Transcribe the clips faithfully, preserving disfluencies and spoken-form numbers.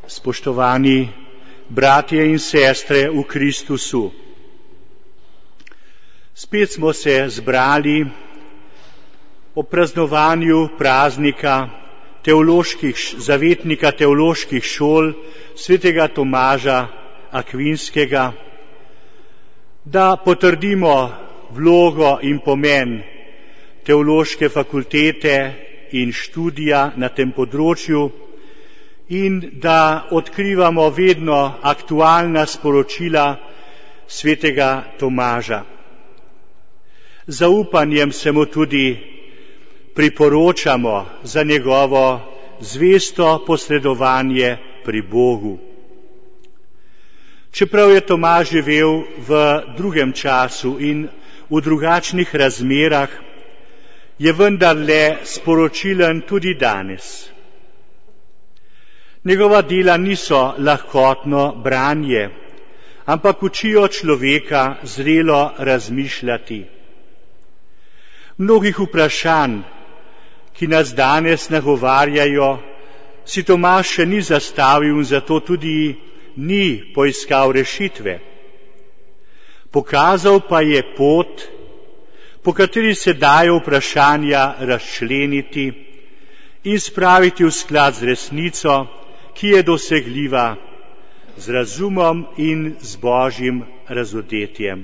Spoštovani bratje in sestre v Kristusu. Spet smo se zbrali o praznovanju praznika teoloških, zavetnika teoloških šol svetega Tomaža Akvinskega, da potrdimo vlogo in pomen teološke fakultete in študija na tem področju in da odkrivamo vedno aktualna sporočila svetega Tomaža. Zaupanjem se mu tudi priporočamo za njegovo zvesto posredovanje pri Bogu. Čeprav je Tomaž živel v drugem času in v drugačnih razmerah, je vendarle sporočilen tudi danes. Njegova dela niso lahkotno branje, ampak učijo človeka zrelo razmišljati. Mnogih vprašanj, ki nas danes nagovarjajo, si Tomaž še ni zastavil in zato tudi ni poiskal rešitve. Pokazal pa je pot, po kateri se dajo vprašanja razčleniti in spraviti v sklad z resnico, ki je dosegljiva z razumom in z Božjim razodetjem.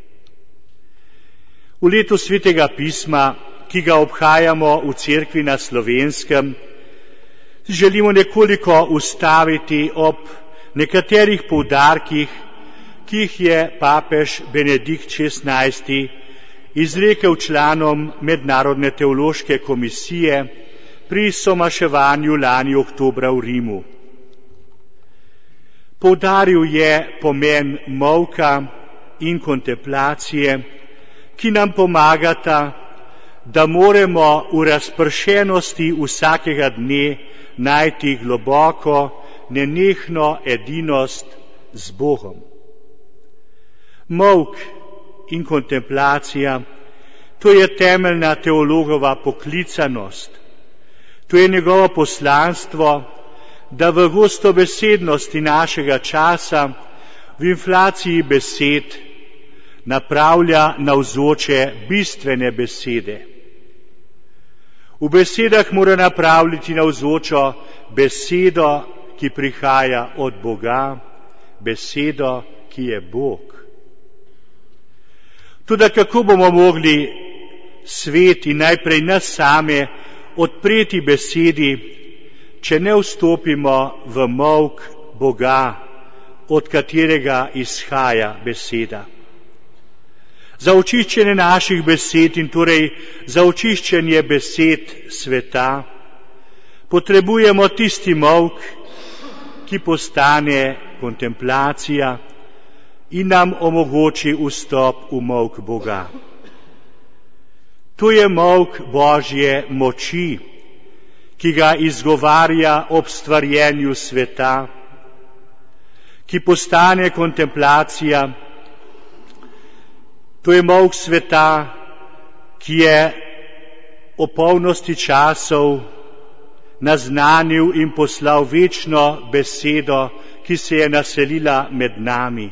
V letu svetega pisma, ki ga obhajamo v cerkvi na Slovenskem, želimo nekoliko ustaviti ob nekaterih poudarkih, ki jih je papež Benedikt šestnajsti izrekel članom Mednarodne teološke komisije pri somaševanju lani oktobra v Rimu. Poudaril je pomen molka in kontemplacije, ki nam pomagata, da moremo v razpršenosti vsakega dne najti globoko, nenehno edinost z Bogom. Molk in kontemplacija, to je temeljna teologova poklicanost. To je njegovo poslanstvo, da v gostobesednosti našega časa, v inflaciji besed, napravlja navzoče bistvene besede. V besedah mora napravljati navzočo besedo, ki prihaja od Boga, besedo, ki je Bog. Toda kako bomo mogli svet in najprej nas same odpreti besedi, če ne vstopimo v molk Boga, od katerega izhaja beseda? Za očiščenje naših besed in torej za očiščenje besed sveta potrebujemo tisti molk, ki postane kontemplacija in nam omogoči vstop v molk Boga. To je molk Božje moči, ki ga izgovarja ob stvarjenju sveta, ki postane kontemplacija. To je molk sveta, ki je o polnosti časov naznanil in poslal večno besedo, ki se je naselila med nami.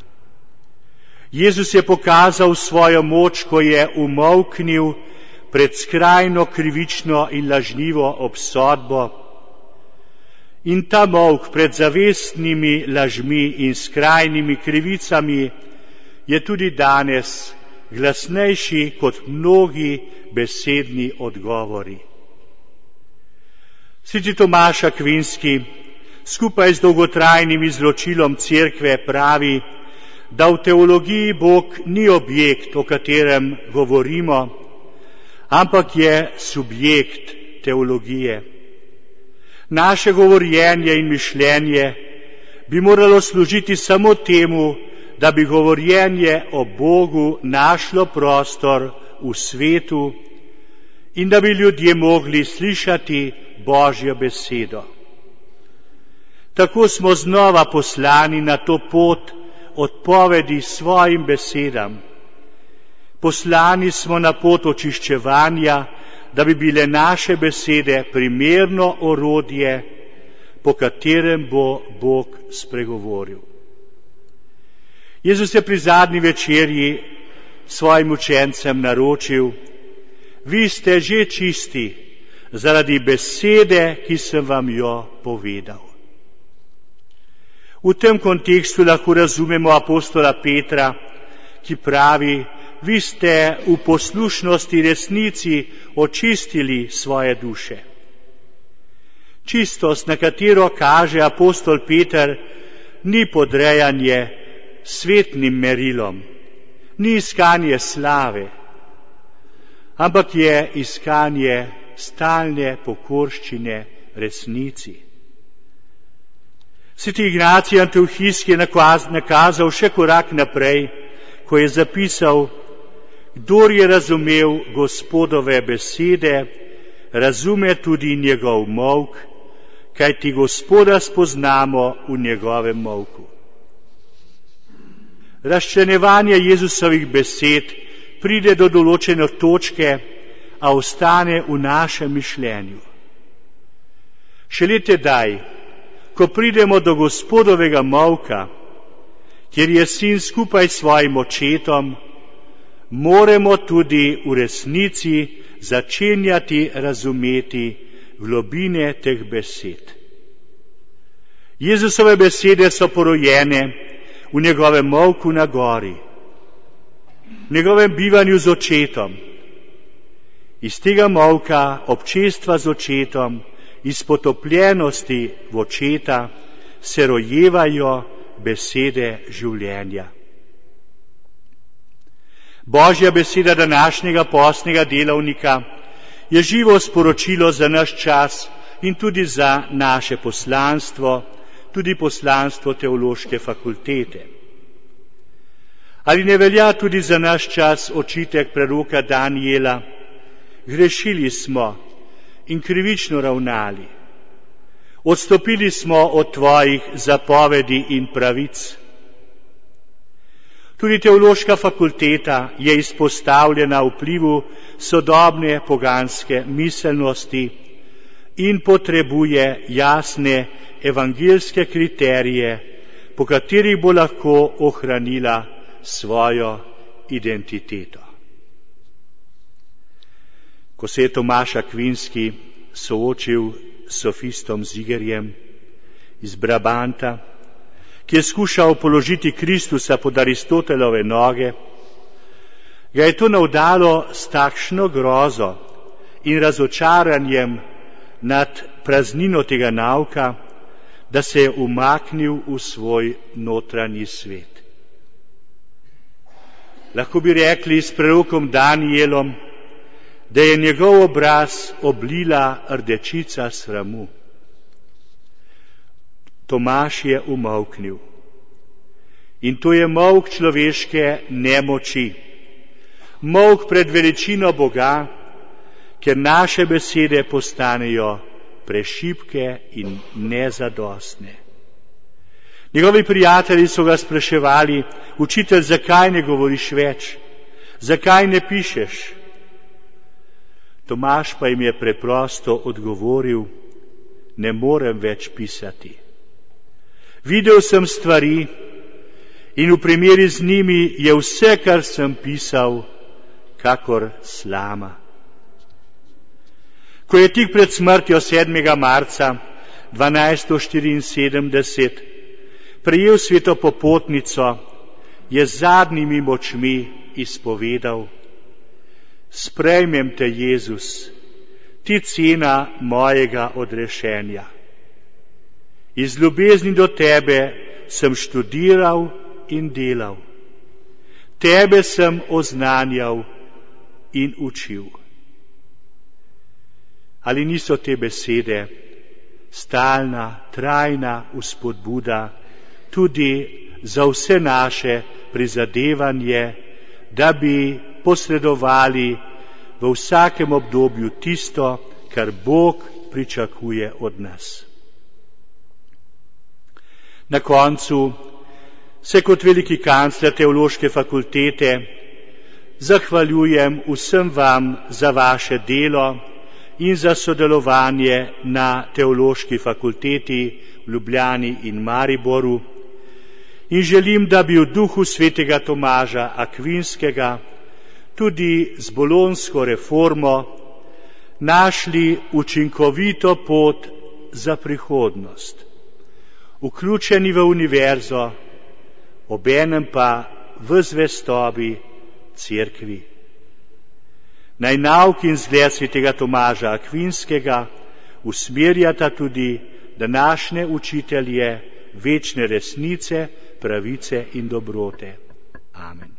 Jezus je pokazal svojo moč, ko je umolknil pred skrajno krivično in lažnivo obsodbo. In ta molk pred zavestnimi lažmi in skrajnimi krivicami je tudi danes glasnejši kot mnogi besedni odgovori. Sveti Tomaž Akvinski skupaj z dolgotrajnim izročilom cerkve pravi, da v teologiji Bog ni objekt, o katerem govorimo, ampak je subjekt teologije. Naše govorjenje in mišljenje bi moralo služiti samo temu, da bi govorjenje o Bogu našlo prostor v svetu in da bi ljudje mogli slišati Božjo besedo. Tako smo znova poslani na to pot odpovedi svojim besedam. Poslani smo na pot očiščevanja, da bi bile naše besede primerno orodje, po katerem bo Bog spregovoril. Jezus je pri zadnji večerji svojim učencem naročil: vi ste že čisti zaradi besede, ki sem vam jo povedal. V tem kontekstu lahko razumemo apostola Petra, ki pravi: vi ste v poslušnosti resnici očistili svoje duše. Čistost, na katero kaže apostol Peter, ni podrejanje svetnim merilom, ni iskanje slave, ampak je iskanje stalne pokorščine resnici. Sveti Ignacij Antiohijski je nakazal še korak naprej, ko je zapisal: kdor je razumel Gospodove besede, razume tudi njegov molk, kajti Gospoda spoznamo v njegovem molku. Razčlenjevanje Jezusovih besed pride do določene točke, a ostane v našem mišljenju. Šele tedaj, ko pridemo do Gospodovega molka, kjer je sin skupaj s svojim očetom, moramo tudi v resnici začenjati razumeti globine teh besed. Jezusove besede so porojene v njegovem molku na gori, v njegovem bivanju z očetom. Iz tega molka občestva z očetom, iz potopljenosti v očeta, se rojevajo besede življenja. Božja beseda današnjega postnega delavnika je živo sporočilo za naš čas in tudi za naše poslanstvo, tudi poslanstvo teološke fakultete. Ali ne velja tudi za naš čas očitek preroka Danijela: grešili smo in krivično ravnali, odstopili smo od tvojih zapovedi in pravic. Tudi teološka fakulteta je izpostavljena vplivu sodobne poganske miselnosti in potrebuje jasne evangeljske kriterije, po katerih bo lahko ohranila svojo identiteto. Ko se je Tomaž Akvinski soočil s sofistom Zigerjem iz Brabanta, ki je skušal položiti Kristusa pod Aristotelove noge, ga je to navdalo s takšno grozo in razočaranjem nad praznino tega nauka, da se je umaknil v svoj notranji svet. Lahko bi rekli s prerokom Danijelom, da je njegov obraz oblila rdečica sramu. Tomaž je umolknil. In to je molk človeške nemoči. Molk pred veličino Boga, ker naše besede postanejo prešibke in nezadostne. Njegovi prijatelji so ga spraševali: učitelj, zakaj ne govoriš več? Zakaj ne pišeš? Tomaž pa jim je preprosto odgovoril: ne morem več pisati. Videl sem stvari in v primeri z njimi je vse, kar sem pisal, kakor slama. Ko je tik pred smrtjo sedmega marca dvanajststo štiriinsedemdeset prejel sveto popotnico, je z zadnjimi močmi izpovedal: sprejmem te, Jezus, ti cena mojega odrešenja. Iz ljubezni do tebe sem študiral in delal. Tebe sem oznanjal in učil. Ali niso te besede stalna, trajna vzpodbuda tudi za vse naše prizadevanje, da bi posredovali v vsakem obdobju tisto, kar Bog pričakuje od nas. Na koncu se kot veliki kancler teološke fakultete zahvaljujem vsem vam za vaše delo in za sodelovanje na Teološki fakulteti v Ljubljani in Mariboru. In želim, da bi v duhu svetega Tomaža Akvinskega tudi z bolonsko reformo našli učinkovito pot za prihodnost, vključeni v univerzo, obenem pa v zvestobi Cerkvi. Naj nauk in zgled svetega Tomaža Akvinskega usmerjata tudi današnje učitelje večne resnice, pravice in dobrote. Amen.